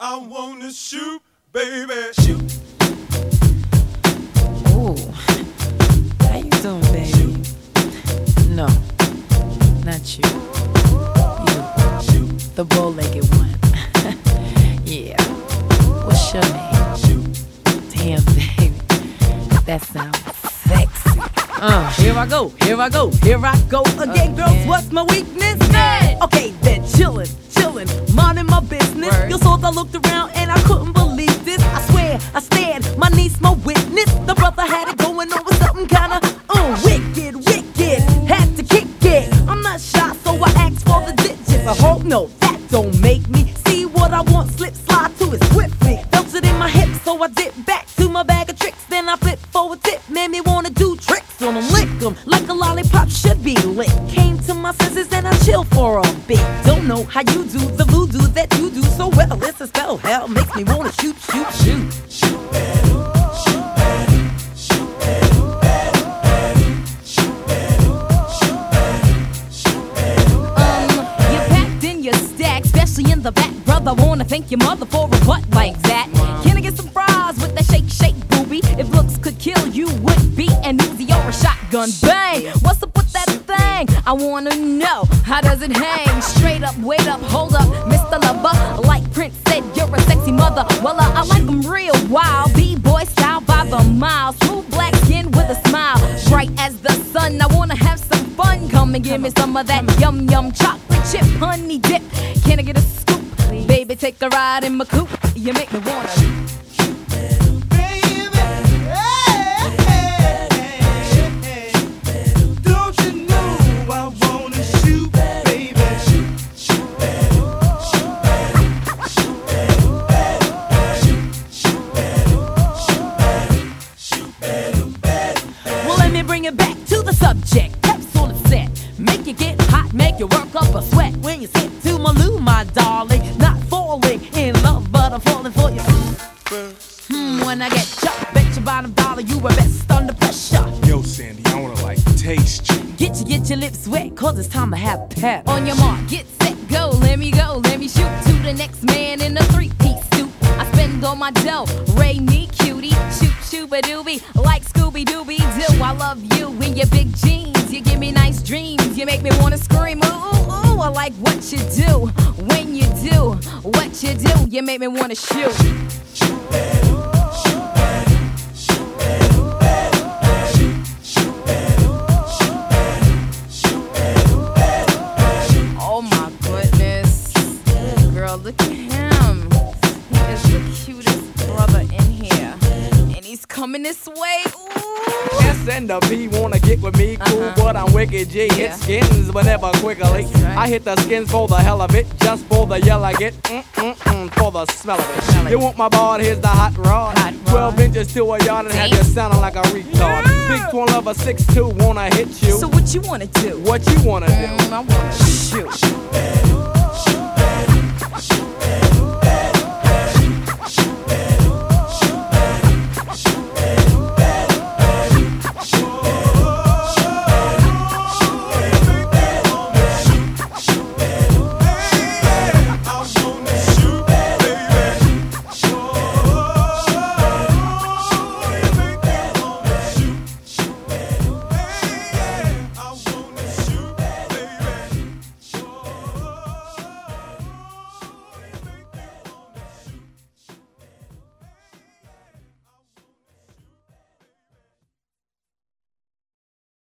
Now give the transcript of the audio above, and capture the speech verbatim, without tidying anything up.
I wanna shoot, baby. Shoot. Ooh, how you doing, baby? No, not you. You, the bow-legged one. Yeah. What's your name? Damn, baby, that sounds sexy. Uh, here I go, here I go, here I go again, girls. Again. What's my weakness? Hey. Okay, then chillin', chillin', minding my business. Word. You saw I looked around and I couldn't believe this. I swear, I stared, my niece, my witness. The brother had it going on with something kinda uh, wicked, wicked. Had to kick it. I'm not shy, so I asked for the digits. I hope no, that don't make me see what I want. Slip, slide to it swiftly. Felt it in my hips, so I dip back to my bag of tricks. Then I flip for a tip, made me wanna do tricks on them, lick them like a lollipop should be lit. Came to my senses and I chill for a bit. Don't know how you do the voodoo that you do so well. It's a spell, hell makes me wanna shoot, shoot, shoot. Shoot, baby. Shoot, baby. Shoot, baby. Shoot, baby. Shoot, baby. Shoot, baby. Um, you packed in your stack, especially in the back, brother. Wanna thank your mother for a butt like that. Can I get some fries with that shake, shake, booby? If looks could kill, you would be an Uzi or a shotgun. Bang! What's up with that thing? I wanna know, how does it hang? Straight up, wait up, hold up, Mister Lover. Like Prince said, you're a sexy mother. Well, uh, I like them real wild. B-boy style by the mile. Smooth black skin with a smile. Bright as the sun, I wanna have some fun. Come and give me some of that yum yum chocolate chip honey dip. Can I get a scoop? Baby, take a ride in my coupe. You make me wanna. Bring it back to the subject. Capsule is set. Make you get hot, make you work up a sweat. When you sit to my loo, my darling. Not falling in love, but I'm falling for you. Hmm, when I get chucked, bet your bottom dollar you were best under pressure. Yo, Sandy, I wanna like taste you. Get you, get your lips wet, cause it's time to have pep. On your mark, get set, go. Let me go, let me shoot to the next man in a three-piece suit. I spend all my dough, Ray me cutie, shoot shooba-dooby, like Scooby-Dooby-Doo. I love you in your big jeans, you give me nice dreams, you make me wanna scream, ooh, ooh, ooh. I like what you do, when you do, what you do, you make me wanna shoot. Oh my goodness. Girl, look at him. He is the cutest brother in here. And he's coming this way. Ooh. S and the B wanna get with me, cool, Uh-huh. but I'm wicked G. Yeah. Hit skins, but never quickly. That's right. I hit the skins for the hell of it, just for the yell I get, mm-mm-mm, for the smell of it. Smell it. You want my bod, here's the hot rod. Hot rod. twelve inches to a yard and have you sounding like a retard. Big twirl of a six two, wanna hit you. So what you wanna do? What you wanna do? Mm, I wanna shoot.